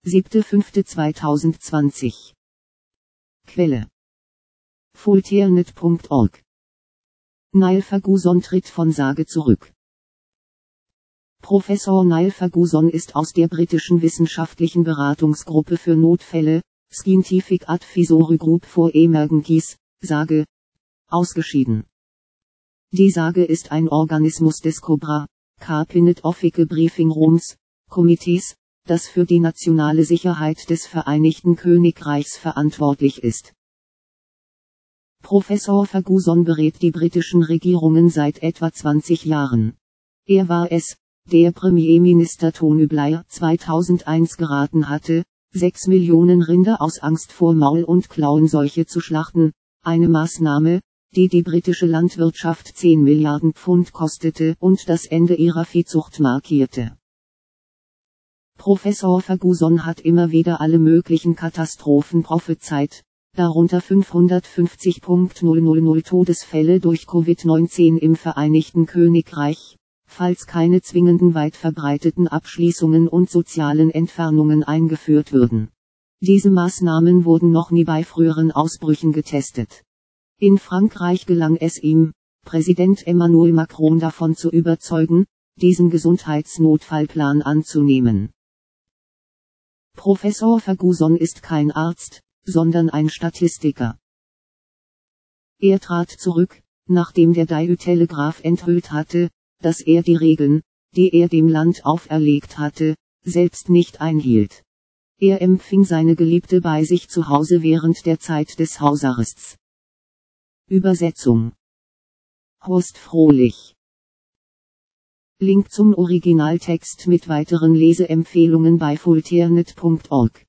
7.5.2020. Quelle: Voltairenet.org. Niall Ferguson tritt von Sage zurück. Professor Niall Ferguson ist aus der britischen wissenschaftlichen Beratungsgruppe für Notfälle, Scientific Advisory Group for Emergencies, Sage, ausgeschieden. Die Sage ist ein Organismus des COBRA, Cabinet Official Briefing Rooms, Komitees, das für die nationale Sicherheit des Vereinigten Königreichs verantwortlich ist. Professor Ferguson berät die britischen Regierungen seit etwa 20 Jahren. Er war es, der Premierminister Tony Blair 2001 geraten hatte, 6 Millionen Rinder aus Angst vor Maul- und Klauenseuche zu schlachten, eine Maßnahme, die die britische Landwirtschaft 10 Milliarden Pfund kostete und das Ende ihrer Viehzucht markierte. Professor Ferguson hat immer wieder alle möglichen Katastrophen prophezeit, darunter 550.000 Todesfälle durch Covid-19 im Vereinigten Königreich, falls keine zwingenden weit verbreiteten Abschließungen und sozialen Entfernungen eingeführt würden. Diese Maßnahmen wurden noch nie bei früheren Ausbrüchen getestet. In Frankreich gelang es ihm, Präsident Emmanuel Macron davon zu überzeugen, diesen Gesundheitsnotfallplan anzunehmen. Professor Ferguson ist kein Arzt, sondern ein Statistiker. Er trat zurück, nachdem der Daily Telegraph enthüllt hatte, dass er die Regeln, die er dem Land auferlegt hatte, selbst nicht einhielt. Er empfing seine Geliebte bei sich zu Hause während der Zeit des Hausarrests. Übersetzung: Horst Frohlich. Link zum Originaltext mit weiteren Leseempfehlungen bei Voltairenet.org.